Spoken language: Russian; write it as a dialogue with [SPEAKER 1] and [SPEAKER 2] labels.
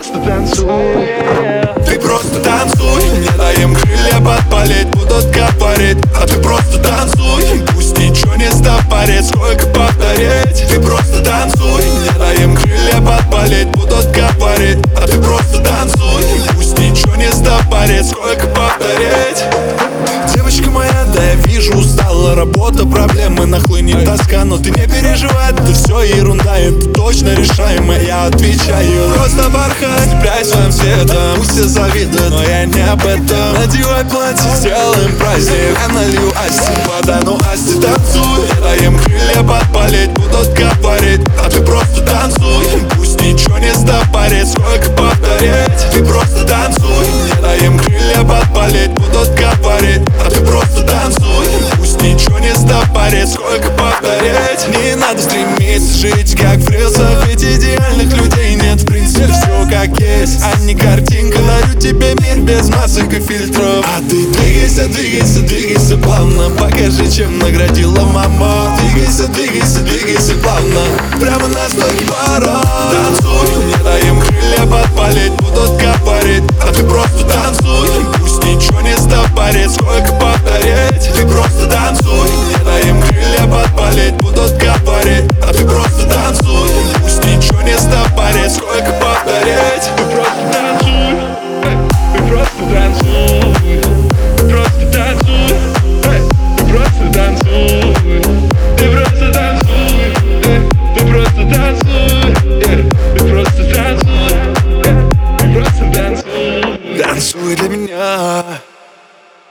[SPEAKER 1] просто танцуй.
[SPEAKER 2] Ты просто танцуй, не даем крылья подпалить, будут говорить. А ты просто танцуй, пусть ничего не стопорит. Сколько повторить? Ты просто танцуй, не даем крылья подпалить, будут говорить. А ты просто танцуй, пусть ничего не стопорит. Сколько повторить? Девочка моя, да я вижу, устала работа, проблемы нахлынет тоска. Но ты не переживай, это все ерунда, это точно решаемо, я отвечаю. Просто порхай, цепляй своим светом, пусть все завидуют, но я не об этом. Надевай платье, сделаем праздник, я налью Асти, вода, ну Асти, танцуй. Не даем крылья подпалить, будут говорить. А ты просто танцуй, пусть ничего не стопорит. Сколько повторить? Ты просто танцуй, не даем крылья подпалить, будут говорить. А ты просто танцуй, пусть ничего не стопорит. Сколько повторять? Не надо стремиться жить как в рилсах, ведь идеальных людей нет. В принципе все как есть, а не картинка. Дарю тебе мир без масок и фильтров. А ты двигайся, двигайся, двигайся плавно. Покажи, чем наградила мама. Двигайся, двигайся, двигайся плавно, прямо на стойке бара. Танцуй, не даем крылья подпалить, будут говорить. А ты просто танцуй, пусть ничего не стопорит. Сколько повторять?